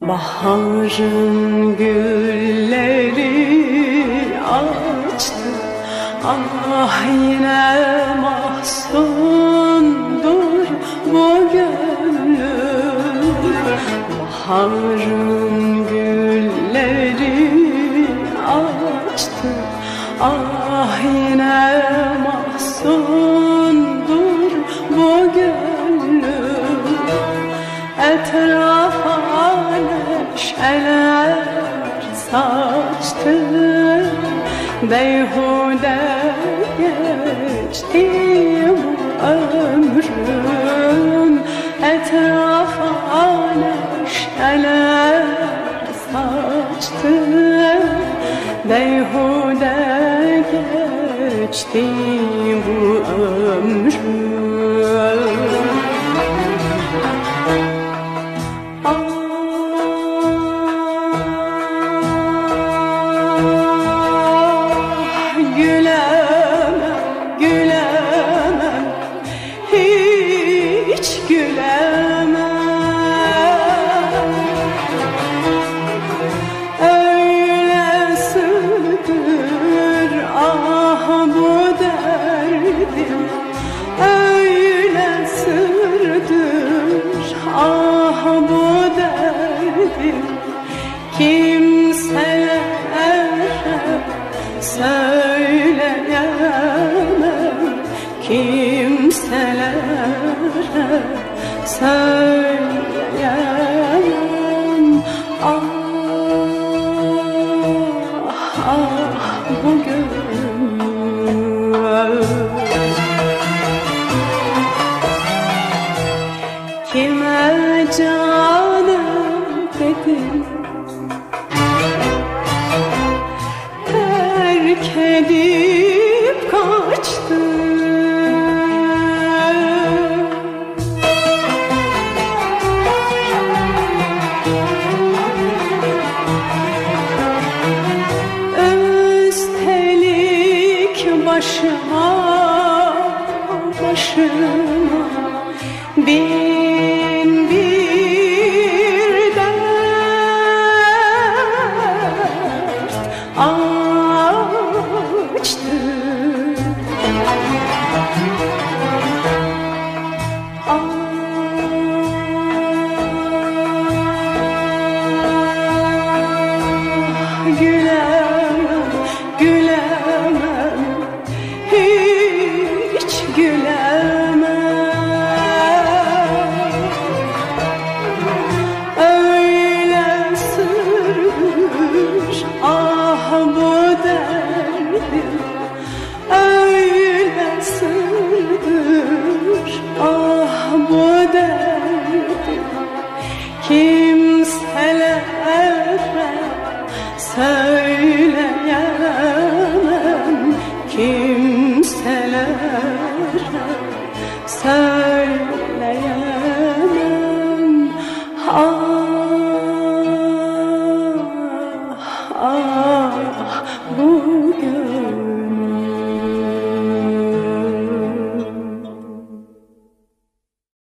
Baharın gülleri açtı, ah yine mahzundur bu gönlüm. Baharın gülleri açtı, ah yine mahzundur bu gönlüm. Etrafa neşeler saçtı, beyhude geçti bu ömrüm. Etrafa neşeler saçtı, beyhude geçti bu ömrüm. Kimselere söyleyemem, kimselere söyleyemem. Ah, ah bu gönül. Kime canım dedim, terk edip kaçtı. Üstelik başıma bin bir dert açtı. Gülemem, gülemem, hiç gülemem. Öyle sırmış ah bu derdim, öyle sırmış ah bu derdim. Kimselere söyleyemem, kimselere söyleyemem.